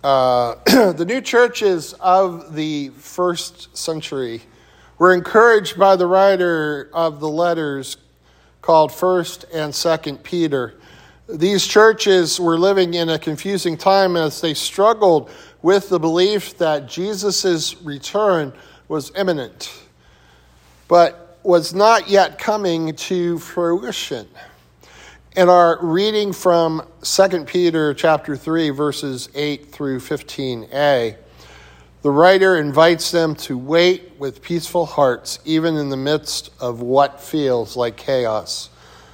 The new churches of the first century were encouraged by the writer of the letters called 1st and 2nd Peter. These churches were living in a confusing time as they struggled with the belief that Jesus' return was imminent, but was not yet coming to fruition. In our reading from 2 Peter chapter 3, verses 8 through 15a, the writer invites them to wait with peaceful hearts, even in the midst of what feels like chaos.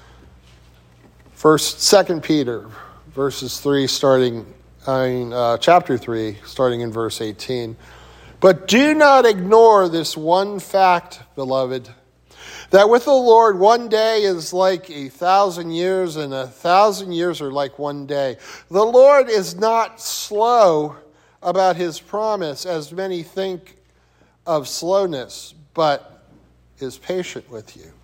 2 Peter, verses 3, chapter 3, starting in verse 18. But do not ignore this one fact, beloved, that with the Lord 1 day is like 1,000 years, and 1,000 years are like 1 day. The Lord is not slow about his promise, as many think of slowness, but is patient with you,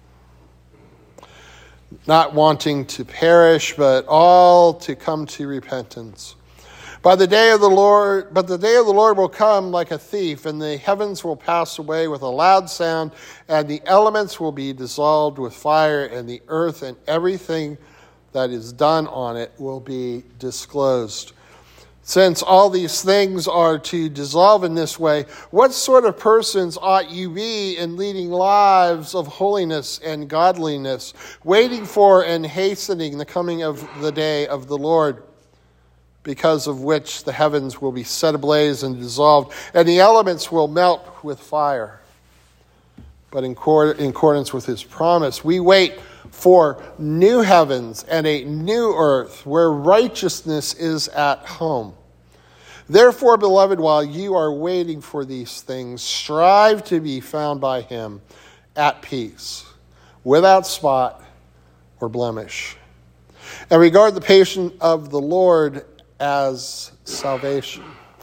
not wanting to perish, but all to come to repentance. But the day of the Lord will come like a thief, and the heavens will pass away with a loud sound, and the elements will be dissolved with fire, and the earth and everything that is done on it will be disclosed. Since all these things are to dissolve in this way, what sort of persons ought you be in leading lives of holiness and godliness, waiting for and hastening the coming of the day of the Lord, because of which the heavens will be set ablaze and dissolved, and the elements will melt with fire? But in accordance with his promise, we wait for new heavens and a new earth where righteousness is at home. Therefore, beloved, while you are waiting for these things, strive to be found by him at peace, without spot or blemish, and regard the patience of the Lord as salvation.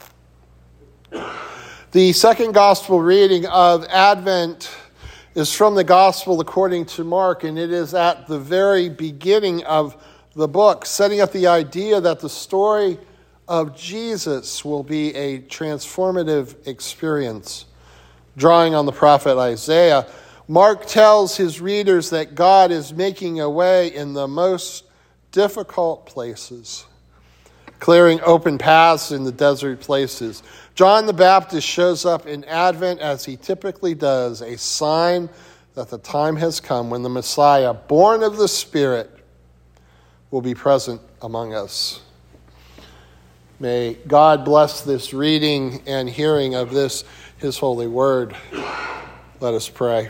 The second gospel reading of Advent is from the gospel according to Mark, and it is at the very beginning of the book, setting up the idea that the story of Jesus will be a transformative experience. Drawing on the prophet Isaiah, Mark tells his readers that God is making a way in the most difficult places, clearing open paths in the desert places. John the Baptist shows up in Advent as he typically does, a sign that the time has come when the Messiah, born of the Spirit, will be present among us. May God bless this reading and hearing of this, his holy word. Let us pray.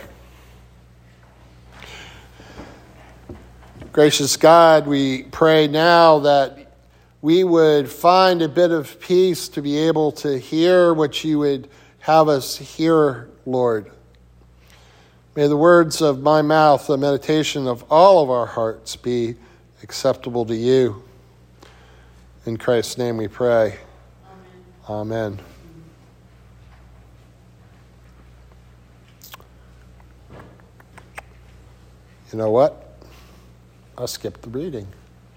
Gracious God, we pray now that we would find a bit of peace to be able to hear what you would have us hear, Lord. May the words of my mouth, the meditation of all of our hearts be acceptable to you. In Christ's name we pray. Amen. You know what? I skipped the reading.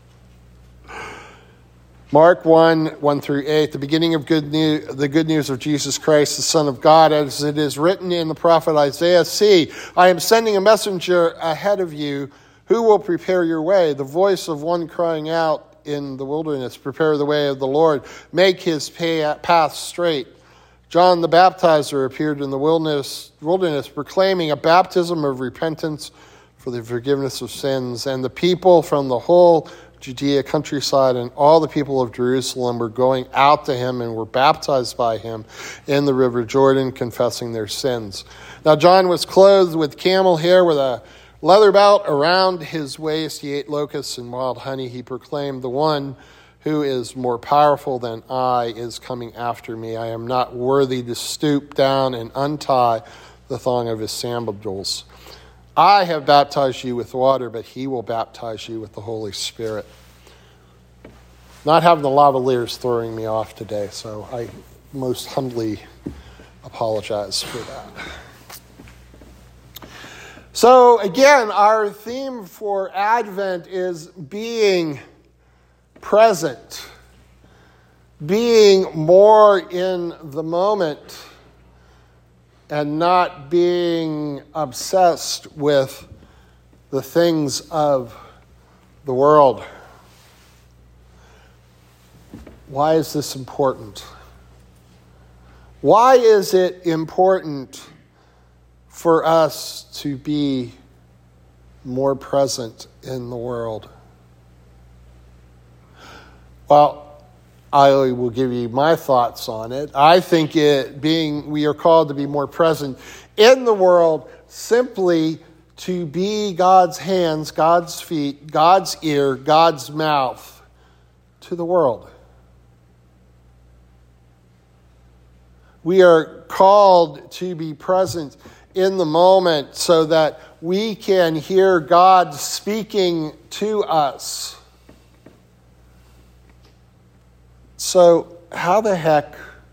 Mark 1 through 8, the beginning of the good news of Jesus Christ, the Son of God, as it is written in the prophet Isaiah, "See, I am sending a messenger ahead of you who will prepare your way, the voice of one crying out in the wilderness, prepare the way of the Lord, make his path straight." John the Baptizer appeared in the wilderness proclaiming a baptism of repentance for the forgiveness of sins, and the people from the whole Judea countryside and all the people of Jerusalem were going out to him and were baptized by him in the river Jordan, confessing their sins. Now John was clothed with camel hair with a leather belt around his waist. He ate locusts and wild honey. He proclaimed, "The one who is more powerful than I is coming after me. I am not worthy to stoop down and untie the thong of his sandals. I have baptized you with water, but he will baptize you with the Holy Spirit." Not having the lavaliers throwing me off today, so I most humbly apologize for that. So again, our theme for Advent is being present. being more in the moment and not being obsessed with the things of the world. Why is this important? Why is it important for us to be more present in the world? Well, I will give you my thoughts on it. I think we are called to be more present in the world simply to be God's hands, God's feet, God's ear, God's mouth to the world. We are called to be present in the moment so that we can hear God speaking to us. So, how the heck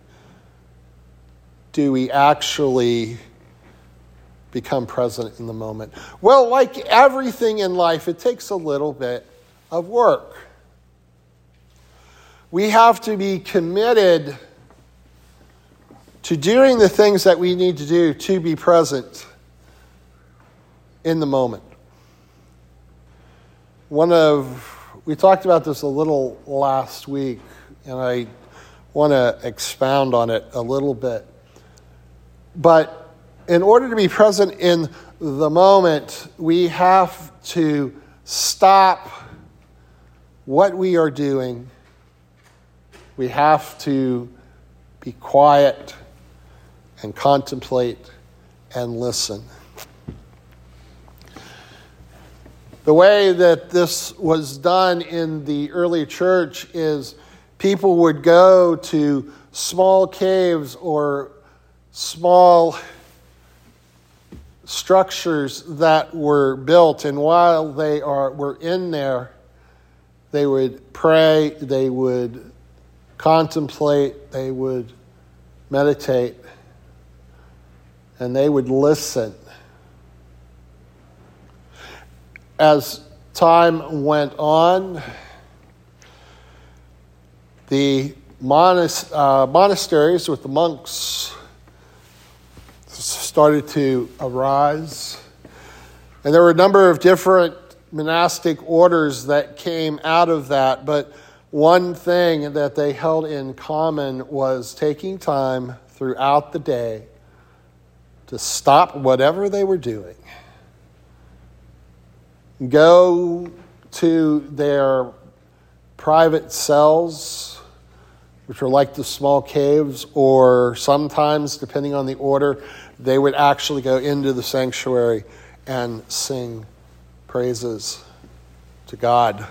do we actually become present in the moment? Well, like everything in life, it takes a little bit of work. We have to be committed to doing the things that we need to do to be present in the moment. We talked about this a little last week, and I want to expound on it a little bit. But in order to be present in the moment, we have to stop what we are doing. We have to be quiet and contemplate and listen. The way that this was done in the early church is people would go to small caves or small structures that were built, and while they were in there, they would pray, they would contemplate, they would meditate, and they would listen. As time went on, the monasteries with the monks started to arise. And there were a number of different monastic orders that came out of that. But one thing that they held in common was taking time throughout the day to stop whatever they were doing, go to their private cells, which are like the small caves, or sometimes, depending on the order, they would actually go into the sanctuary and sing praises to God.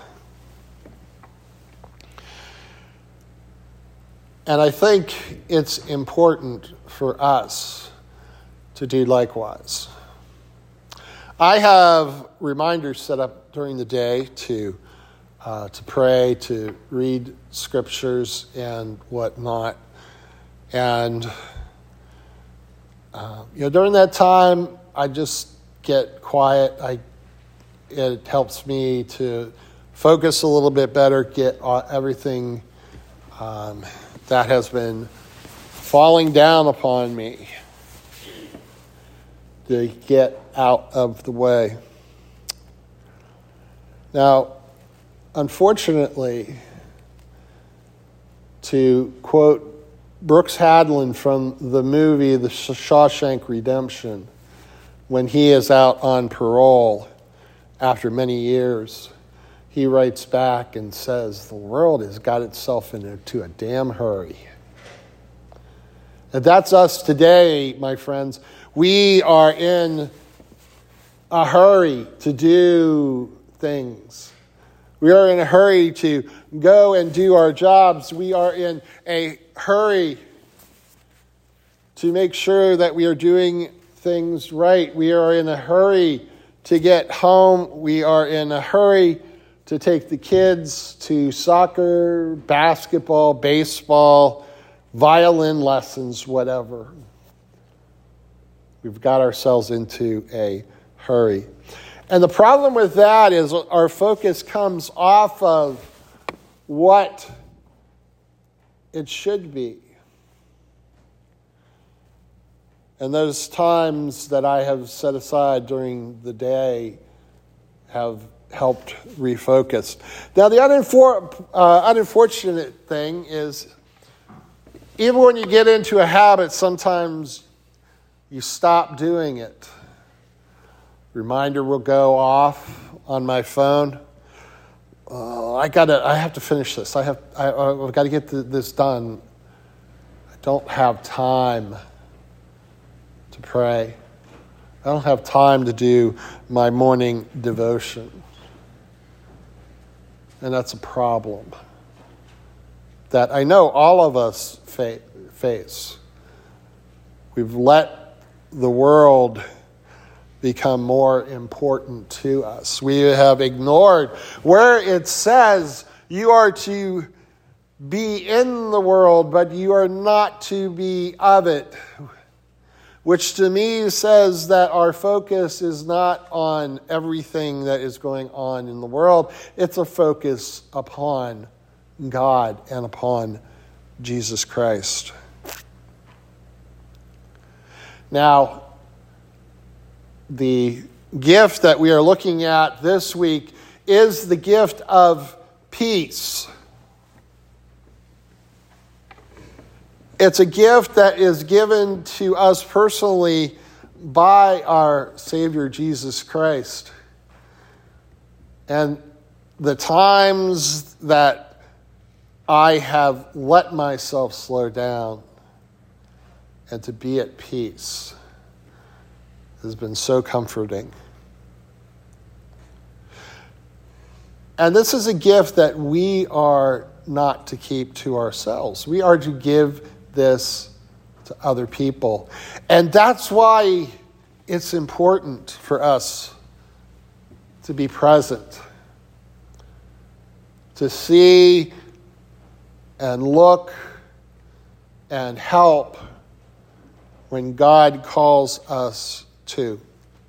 And I think it's important for us to do likewise. I have reminders set up during the day to pray, to read scriptures and whatnot. And during that time, I just get quiet. It helps me to focus a little bit better, get everything that has been falling down upon me to get out of the way. Now, unfortunately, to quote Brooks Hadlin from the movie The Shawshank Redemption, when he is out on parole after many years, he writes back and says, "The world has got itself into a damn hurry." And that's us today, my friends. We are in a hurry to do things. We are in a hurry to go and do our jobs. We are in a hurry to make sure that we are doing things right. We are in a hurry to get home. We are in a hurry to take the kids to soccer, basketball, baseball, violin lessons, whatever. We've got ourselves into a hurry. And the problem with that is our focus comes off of what it should be. And those times that I have set aside during the day have helped refocus. Now, the unfortunate thing is, even when you get into a habit, sometimes you stop doing it. Reminder will go off on my phone. I have to finish this. I've got to get this done. I don't have time to pray. I don't have time to do my morning devotion. And that's a problem that I know all of us face. We've let the world become more important to us. We have ignored where it says you are to be in the world, but you are not to be of it, which to me says that our focus is not on everything that is going on in the world. It's a focus upon God and upon Jesus Christ. Now, the gift that we are looking at this week is the gift of peace. It's a gift that is given to us personally by our Savior Jesus Christ. And the times that I have let myself slow down and to be at peace has been so comforting. And this is a gift that we are not to keep to ourselves. We are to give this to other people. And that's why it's important for us to be present, to see and look and help when God calls us to.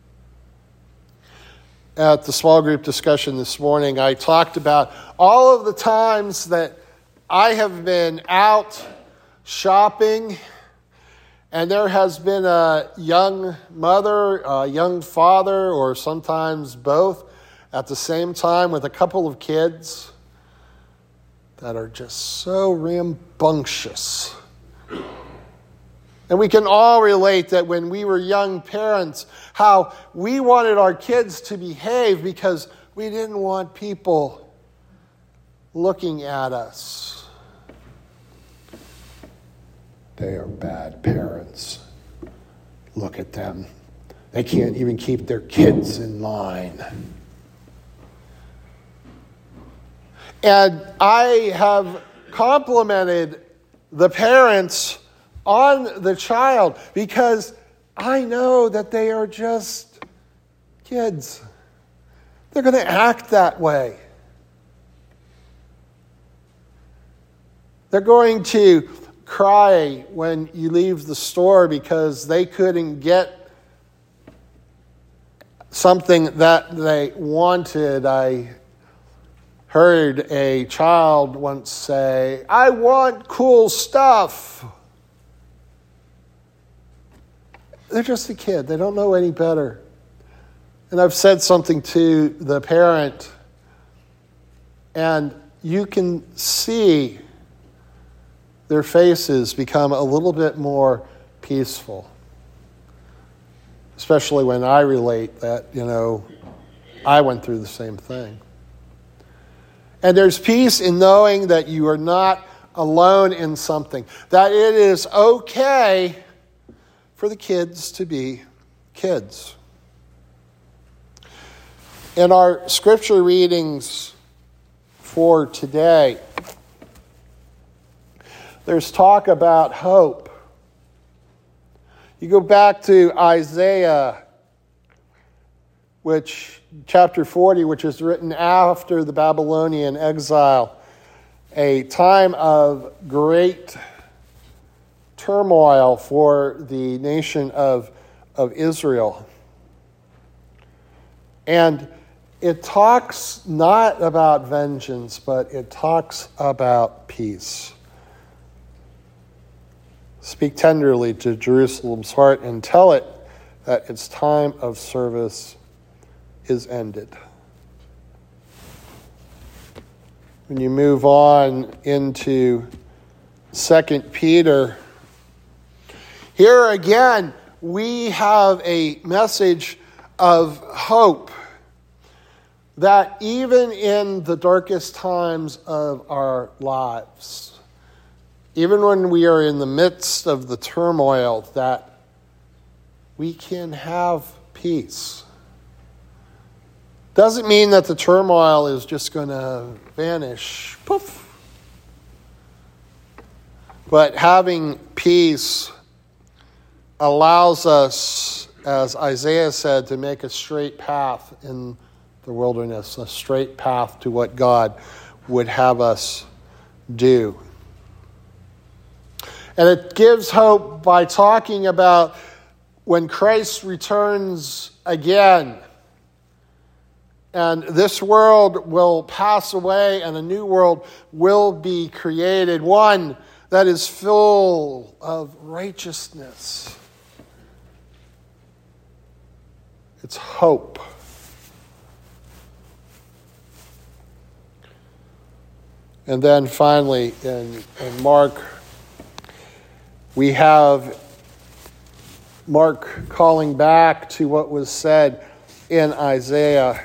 At the small group discussion this morning, I talked about all of the times that I have been out shopping, and there has been a young mother, a young father, or sometimes both at the same time with a couple of kids that are just so rambunctious. And we can all relate that when we were young parents, how we wanted our kids to behave because we didn't want people looking at us. They are bad parents. Look at them. They can't even keep their kids in line. And I have complimented the parents on the child because I know that they are just kids. They're going to act that way. They're going to cry when you leave the store because they couldn't get something that they wanted. I heard a child once say, "I want cool stuff." They're just a kid. They don't know any better. And I've said something to the parent, and you can see their faces become a little bit more peaceful. Especially when I relate that, I went through the same thing. And there's peace in knowing that you are not alone in something. That it is okay for the kids to be kids. In our scripture readings for today, there's talk about hope. You go back to Isaiah, chapter 40, which is written after the Babylonian exile, a time of great turmoil for the nation of Israel. And it talks not about vengeance, but it talks about peace. Speak tenderly to Jerusalem's heart and tell it that its time of service is ended. When you move on into 2 Peter, here again we have a message of hope that even in the darkest times of our lives, even when we are in the midst of the turmoil, that we can have peace. Doesn't mean that the turmoil is just going to vanish. Poof. But having peace allows us, as Isaiah said, to make a straight path in the wilderness, a straight path to what God would have us do. And it gives hope by talking about when Christ returns again. And this world will pass away and a new world will be created, one that is full of righteousness. It's hope. And then finally, in Mark, we have Mark calling back to what was said in Isaiah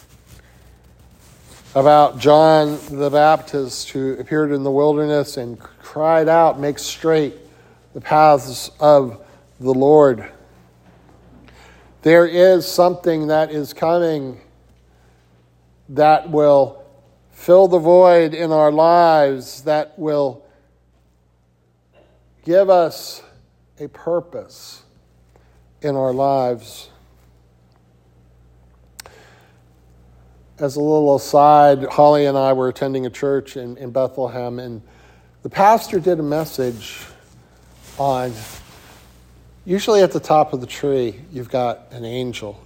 about John the Baptist, who appeared in the wilderness and cried out, "Make straight the paths of the Lord." There is something that is coming that will fill the void in our lives, that will give us a purpose in our lives. As a little aside, Holly and I were attending a church in Bethlehem, and the pastor did a message on, usually at the top of the tree, you've got an angel.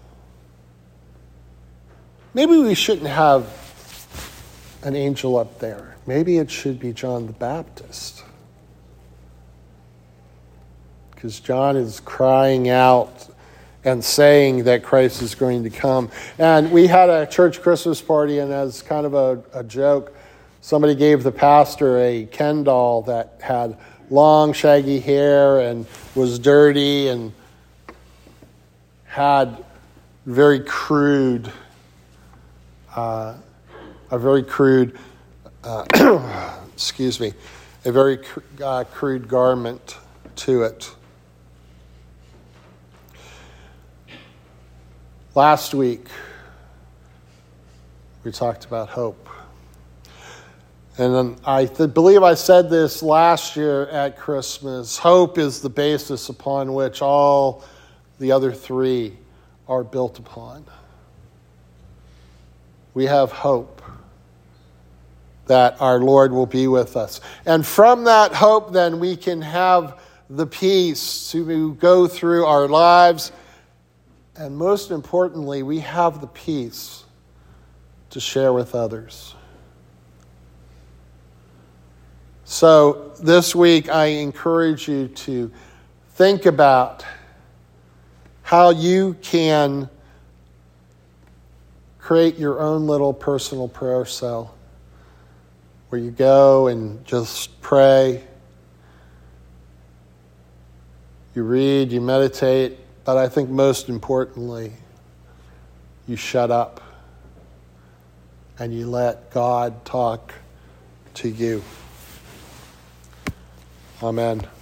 Maybe we shouldn't have an angel up there. Maybe it should be John the Baptist. Because John is crying out and saying that Christ is going to come. And we had a church Christmas party, and as kind of a joke, somebody gave the pastor a Ken doll that had long, shaggy hair and was dirty and had very crude, crude garment to it. Last week, we talked about hope. And I believe I said this last year at Christmas. Hope is the basis upon which all the other three are built upon. We have hope that our Lord will be with us. And from that hope, then, we can have the peace to go through our lives. And most importantly, we have the peace to share with others. So this week, I encourage you to think about how you can create your own little personal prayer cell where you go and just pray. You read, you meditate, but I think most importantly, you shut up and you let God talk to you. Amen.